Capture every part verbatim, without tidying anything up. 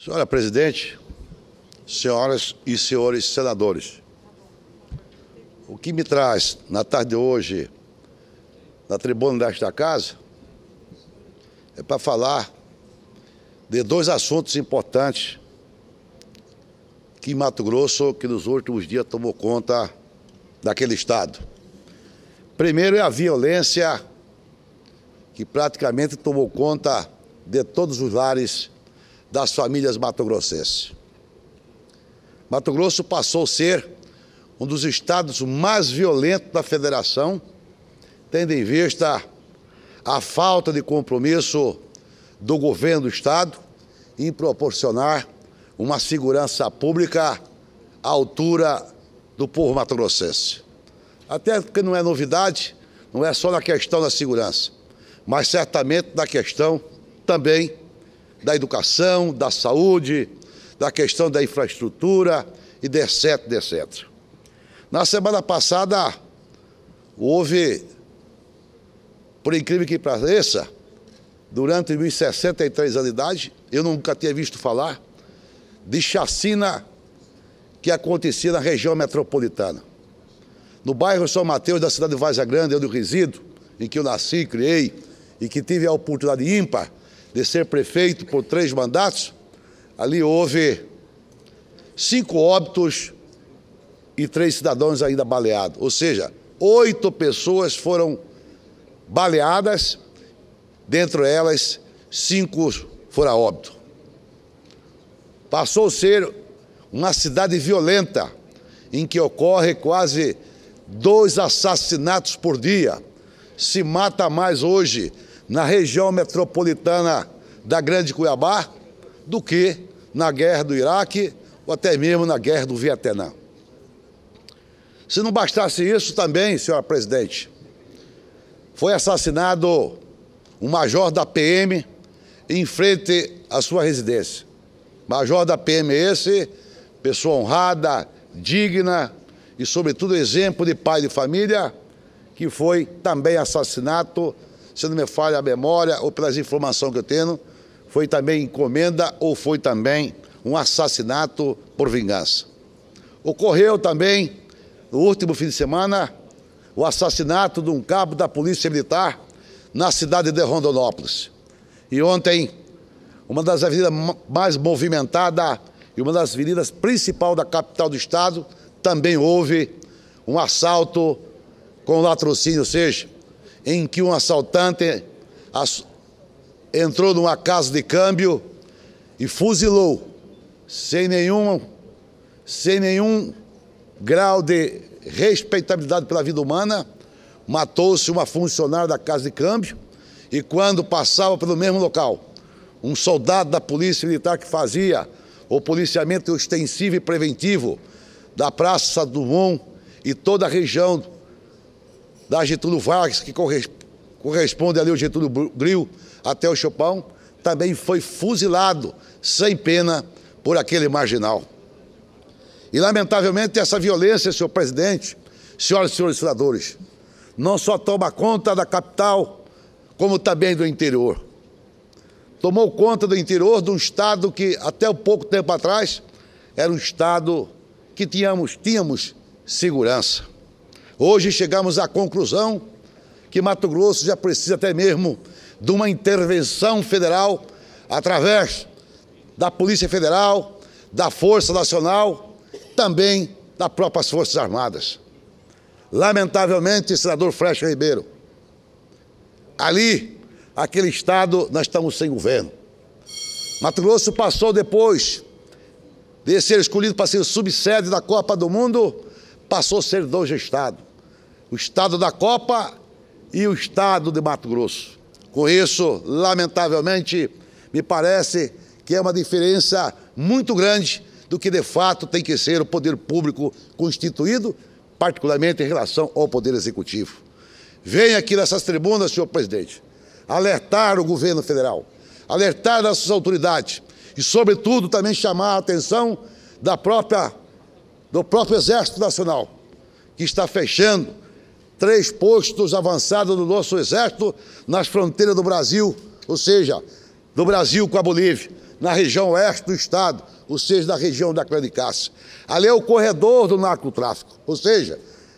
Senhora Presidente, senhoras e senhores senadores, o que me traz na tarde de hoje na tribuna desta casa é para falar de dois assuntos importantes que em Mato Grosso, que nos últimos dias tomou conta daquele estado. Primeiro é a violência que praticamente tomou conta de todos os lares das famílias mato-grossenses. Mato Grosso passou a ser um dos estados mais violentos da federação, tendo em vista a falta de compromisso do governo do estado em proporcionar uma segurança pública à altura do povo mato-grossense. Até porque não é novidade, não é só na questão da segurança, mas certamente na questão também da educação, da saúde, da questão da infraestrutura e de etc, de etcétera. Na semana passada, houve, por incrível que pareça, durante meus sessenta e três anos de idade, eu nunca tinha visto falar de chacina que acontecia na região metropolitana. No bairro São Mateus, da cidade de Várzea Grande, onde eu resido, em que eu nasci, criei, e que tive a oportunidade ímpar de ser prefeito por três mandatos, ali houve cinco óbitos e três cidadãos ainda baleados. Ou seja, oito pessoas foram baleadas, dentre elas, cinco foram a óbito. Passou a ser uma cidade violenta, em que ocorre quase dois assassinatos por dia. Se mata mais hoje na região metropolitana da Grande Cuiabá do que na guerra do Iraque ou até mesmo na guerra do Vietnã. Se não bastasse isso também, senhora Presidente, foi assassinado um major da P M em frente à sua residência. Major da P M esse, pessoa honrada, digna e, sobretudo, exemplo de pai de família, que foi também assassinato, se não me falha a memória ou pelas informações que eu tenho, foi também encomenda ou foi também um assassinato por vingança. Ocorreu também, no último fim de semana, o assassinato de um cabo da Polícia Militar na cidade de Rondonópolis. E ontem, uma das avenidas mais movimentadas e uma das avenidas principais da capital do estado, também houve um assalto com latrocínio, ou seja, em que um assaltante entrou numa casa de câmbio e fuzilou, sem nenhum, sem nenhum grau de respeitabilidade pela vida humana, matou-se uma funcionária da casa de câmbio e, quando passava pelo mesmo local, um soldado da Polícia Militar que fazia o policiamento ostensivo e preventivo da Praça do Dumont e toda a região da Getúlio Vargas, que corresponde ali ao Getúlio Gril até o Chopão, também foi fuzilado sem pena por aquele marginal. E, lamentavelmente, essa violência, senhor presidente, senhoras e senhores senadores, não só toma conta da capital, como também do interior. Tomou conta do interior de um estado que, até um pouco tempo atrás, era um estado que tínhamos, tínhamos segurança. Hoje chegamos à conclusão que Mato Grosso já precisa até mesmo de uma intervenção federal através da Polícia Federal, da Força Nacional, também das próprias Forças Armadas. Lamentavelmente, senador Frecha Ribeiro, ali, aquele estado, nós estamos sem governo. Mato Grosso passou, depois de ser escolhido para ser subsede da Copa do Mundo, passou a ser dois estados. O estado da Copa e o estado de Mato Grosso. Com isso, lamentavelmente, me parece que é uma diferença muito grande do que, de fato, tem que ser o poder público constituído, particularmente em relação ao Poder Executivo. Venho aqui nessas tribunas, senhor presidente, alertar o governo federal, alertar as suas autoridades e, sobretudo, também chamar a atenção da própria, do próprio Exército Nacional, que está fechando três postos avançados do nosso Exército nas fronteiras do Brasil, ou seja, do Brasil com a Bolívia, na região oeste do estado, ou seja, na região da Grande Cássia. Ali é o corredor do narcotráfico, ou seja,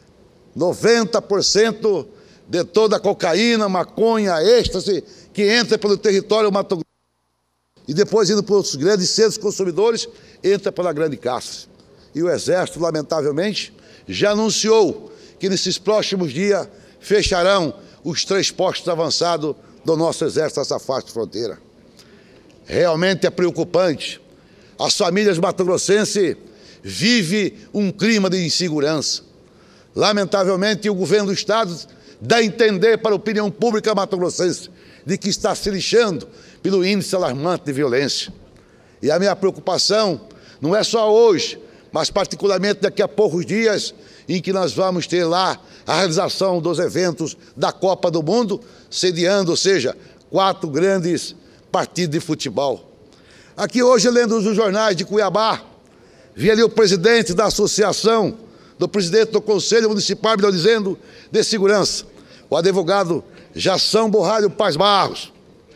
noventa por cento de toda a cocaína, maconha, êxtase, que entra pelo território Mato Grosso e depois indo para outros grandes centros consumidores, entra pela Grande Cássia. E o Exército, lamentavelmente, já anunciou que nesses próximos dias fecharão os três postos avançados do nosso Exército nessa faixa de fronteira. Realmente é preocupante. As famílias mato-grossenses vivem um clima de insegurança. Lamentavelmente, o governo do Estado dá a entender para a opinião pública mato-grossense de que está se lixando pelo índice alarmante de violência. E a minha preocupação não é só hoje, mas particularmente daqui a poucos dias, em que nós vamos ter lá a realização dos eventos da Copa do Mundo, sediando, ou seja, quatro grandes partidos de futebol. Aqui hoje, lendo os jornais de Cuiabá, vi ali o presidente da associação, do presidente do Conselho Municipal dizendo de Segurança, o advogado Jação Borralho Paz Barros,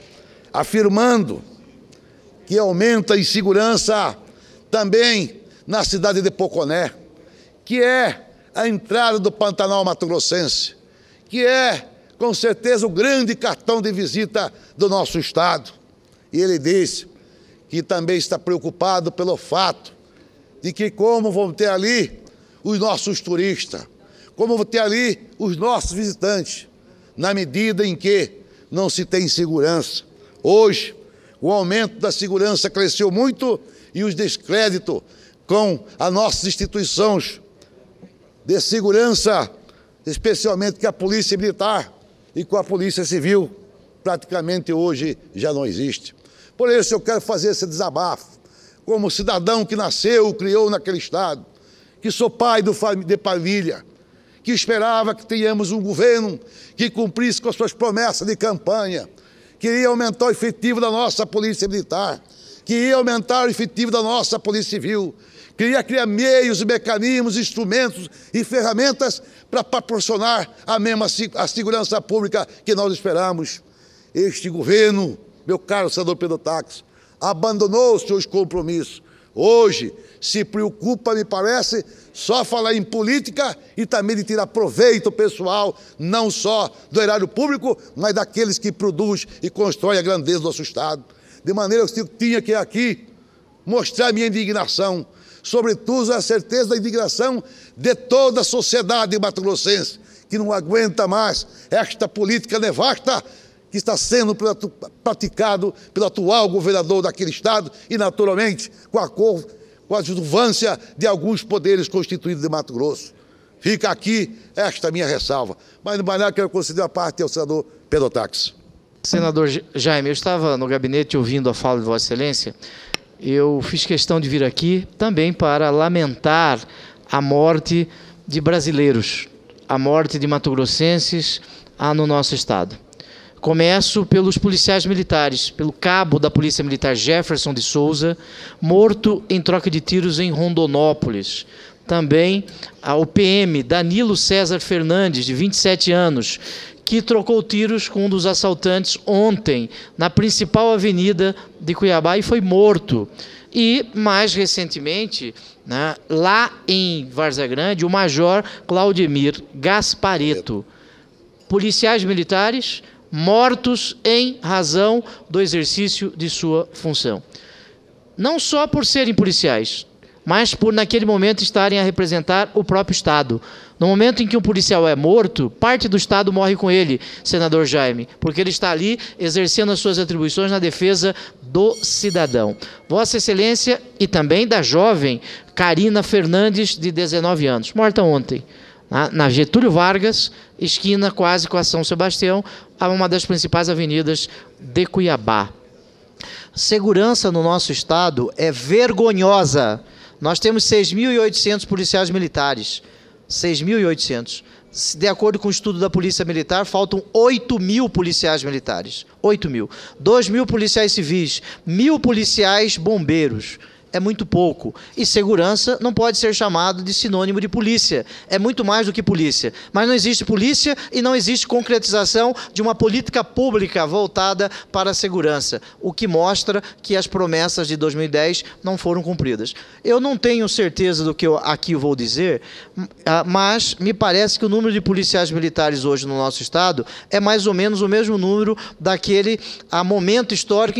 afirmando que aumenta a insegurança também na cidade de Poconé, que é a entrada do Pantanal Mato-Grossense, que é, com certeza, o grande cartão de visita do nosso estado. E ele disse que também está preocupado pelo fato de que como vão ter ali os nossos turistas, como vão ter ali os nossos visitantes, na medida em que não se tem segurança. Hoje, o aumento da segurança cresceu muito e os descréditos com as nossas instituições de segurança, especialmente com a Polícia Militar e com a Polícia Civil, praticamente hoje já não existe. Por isso eu quero fazer esse desabafo, como cidadão que nasceu, criou naquele estado, que sou pai de família, que esperava que tenhamos um governo que cumprisse com as suas promessas de campanha, que ia aumentar o efetivo da nossa Polícia Militar, que ia aumentar o efetivo da nossa Polícia Civil, que ia criar meios, mecanismos, instrumentos e ferramentas para proporcionar a mesma a segurança pública que nós esperamos. Este governo, meu caro senador Pedro Táxi, abandonou os seus compromissos. Hoje se preocupa, me parece, só falar em política e também de tirar proveito pessoal, não só do erário público, mas daqueles que produzem e constroem a grandeza do nosso estado. De maneira que eu tinha que aqui mostrar minha indignação, sobretudo a certeza da indignação de toda a sociedade mato-grossense, que não aguenta mais esta política nefasta que está sendo praticado pelo atual governador daquele estado e, naturalmente, com a, com a adjuvância de alguns poderes constituídos de Mato Grosso. Fica aqui esta minha ressalva. Mas, de maneira que eu considero a parte ao senador Pedro Táxi. Senador Jaime, eu estava no gabinete ouvindo a fala de Vossa Excelência. Eu fiz questão de vir aqui também para lamentar a morte de brasileiros, a morte de mato-grossenses no nosso estado. Começo pelos policiais militares, pelo cabo da Polícia Militar Jefferson de Souza, morto em troca de tiros em Rondonópolis. Também o P M Danilo César Fernandes, de vinte e sete anos, que trocou tiros com um dos assaltantes ontem, na principal avenida de Cuiabá, e foi morto. E, mais recentemente, né, lá em Várzea Grande, o major Claudemir Gaspareto. Policiais militares mortos em razão do exercício de sua função. Não só por serem policiais, mas por naquele momento estarem a representar o próprio Estado. No momento em que um policial é morto, parte do Estado morre com ele, senador Jaime, porque ele está ali exercendo as suas atribuições na defesa do cidadão. Vossa Excelência e também da jovem Karina Fernandes, de dezenove anos, morta ontem, na Getúlio Vargas, esquina quase com a São Sebastião, a uma das principais avenidas de Cuiabá. Segurança no nosso estado é vergonhosa. Nós temos seis mil e oitocentos policiais militares. seis mil e oitocentos. De acordo com o estudo da Polícia Militar, faltam oito mil policiais militares. oito mil. dois mil policiais civis, mil policiais bombeiros. é muito pouco. E segurança não pode ser chamado de sinônimo de polícia. É muito mais do que polícia. Mas não existe polícia e não existe concretização de uma política pública voltada para a segurança, o que mostra que as promessas de dois mil e dez não foram cumpridas. Eu não tenho certeza do que eu aqui vou dizer, mas me parece que o número de policiais militares hoje no nosso estado é mais ou menos o mesmo número daquele a momento histórico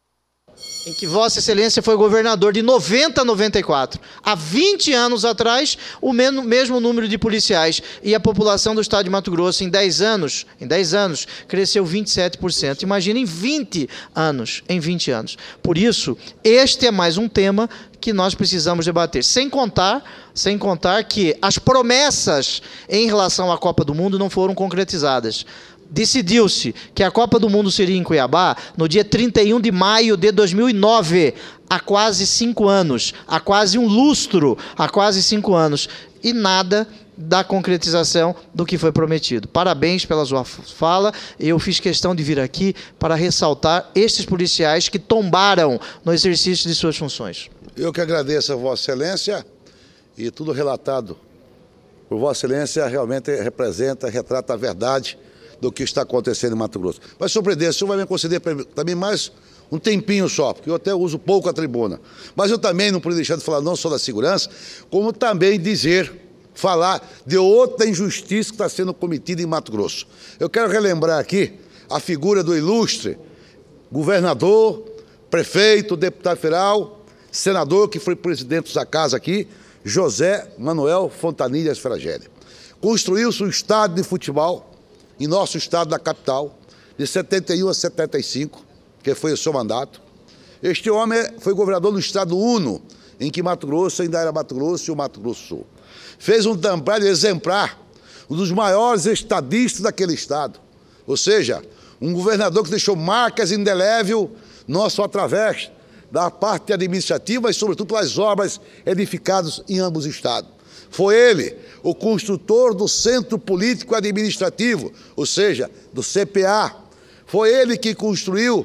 em que Vossa Excelência foi governador, de noventa a noventa e quatro. Há vinte anos atrás, o mesmo número de policiais. E a população do estado de Mato Grosso, em dez anos, em dez anos, cresceu vinte e sete por cento. Imagina em vinte anos, em vinte anos. Por isso, este é mais um tema que nós precisamos debater. Sem contar, sem contar que as promessas em relação à Copa do Mundo não foram concretizadas. Decidiu-se que a Copa do Mundo seria em Cuiabá no dia trinta e um de maio de dois mil e nove, há quase cinco anos, há quase um lustro, há quase cinco anos, e nada da concretização do que foi prometido. Parabéns pela sua fala, eu fiz questão de vir aqui para ressaltar estes policiais que tombaram no exercício de suas funções. Eu que agradeço a Vossa Excelência, e tudo relatado por Vossa Excelência realmente representa, retrata a verdade do que está acontecendo em Mato Grosso. Mas, senhor presidente, o senhor vai me conceder também mais um tempinho só, porque eu até uso pouco a tribuna. Mas eu também não podia deixar de falar não só da segurança, como também dizer, falar de outra injustiça que está sendo cometida em Mato Grosso. Eu quero relembrar aqui a figura do ilustre governador, prefeito, deputado federal, senador, que foi presidente da casa aqui, José Manuel Fontanilhas Fragelli. Construiu-se um estádio de futebol em nosso estado da capital, de setenta e um a setenta e cinco, que foi o seu mandato. Este homem foi governador do estado Uno, em que Mato Grosso ainda era Mato Grosso e o Mato Grosso Sul. Fez um trabalho exemplar, um dos maiores estadistas daquele estado. Ou seja, um governador que deixou marcas indeléveis, não só através da parte administrativa, mas sobretudo pelas obras edificadas em ambos os estados. Foi ele o construtor do Centro Político Administrativo, ou seja, do C P A. Foi ele que construiu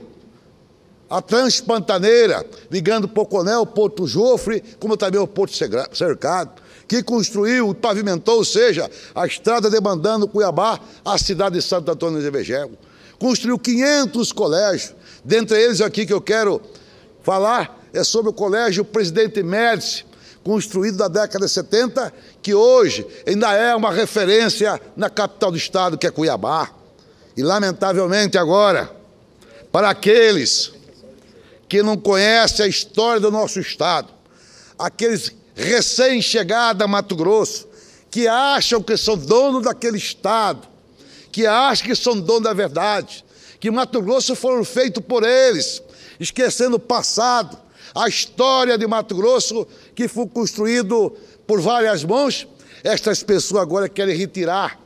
a Transpantaneira, ligando Poconel, Porto Jofre, como também o Porto Cercado, que construiu e pavimentou, ou seja, a estrada demandando Cuiabá à cidade de Santo Antônio de Evegel. Construiu quinhentos colégios, dentre eles aqui que eu quero falar é sobre o Colégio Presidente Médici, construído na década de setenta, que hoje ainda é uma referência na capital do estado, que é Cuiabá. E, lamentavelmente, agora, para aqueles que não conhecem a história do nosso estado, aqueles recém-chegados a Mato Grosso, que acham que são donos daquele estado, que acham que são donos da verdade, que Mato Grosso foram feitos por eles, esquecendo o passado, a história de Mato Grosso, que foi construído por várias mãos. Estas pessoas agora querem retirar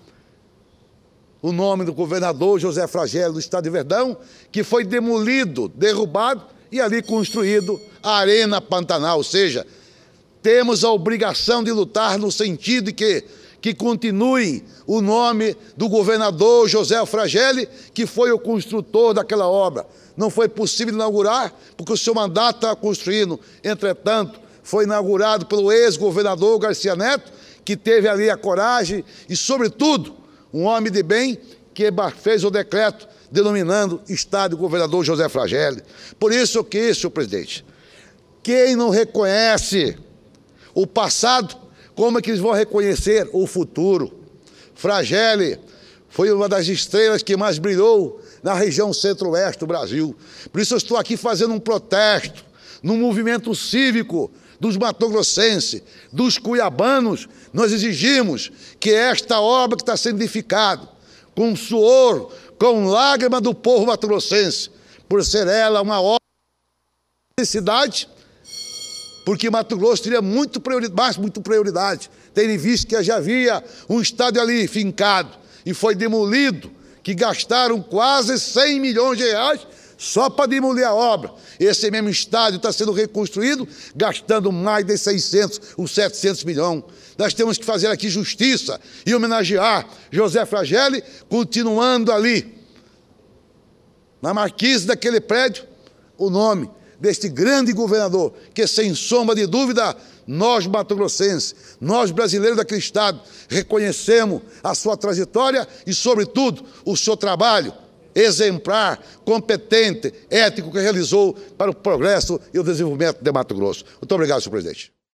o nome do governador José Fragelli do estado de Verdão, que foi demolido, derrubado e ali construído a Arena Pantanal. Ou seja, temos a obrigação de lutar no sentido de que, que continue o nome do governador José Fragelli, que foi o construtor daquela obra. Não foi possível inaugurar, porque o seu mandato estava construindo. Entretanto, foi inaugurado pelo ex-governador Garcia Neto, que teve ali a coragem e, sobretudo, um homem de bem que fez o decreto denominando Estado Governador José Fragelli. Por isso que, senhor presidente, quem não reconhece o passado, como é que eles vão reconhecer o futuro? Fragelli foi uma das estrelas que mais brilhou na região centro-oeste do Brasil. Por isso eu estou aqui fazendo um protesto, num movimento cívico dos matogrossenses, dos cuiabanos. Nós exigimos que esta obra que está sendo edificada, com suor, com lágrima do povo matogrossense, por ser ela uma obra de necessidade, porque Mato Grosso teria muito prioridade, mais muito prioridade, tendo visto que já havia um estádio ali fincado e foi demolido, que gastaram quase cem milhões de reais só para demolir a obra. Esse mesmo estádio está sendo reconstruído, gastando mais de seiscentos ou setecentos milhões. Nós temos que fazer aqui justiça e homenagear José Fragelli, continuando ali, na marquise daquele prédio, o nome deste grande governador, que, sem sombra de dúvida, nós mato-grossenses, nós brasileiros daquele estado, reconhecemos a sua trajetória e, sobretudo, o seu trabalho exemplar, competente, ético que realizou para o progresso e o desenvolvimento de Mato Grosso. Muito obrigado, senhor presidente.